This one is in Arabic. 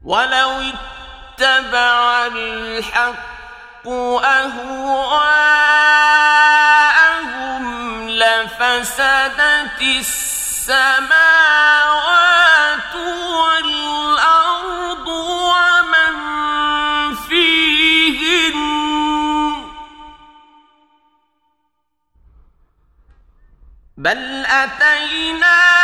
ولو اتبع الحق أهواءهم لفسدت السماوات والأرض ومن فيهن بل أتيناهم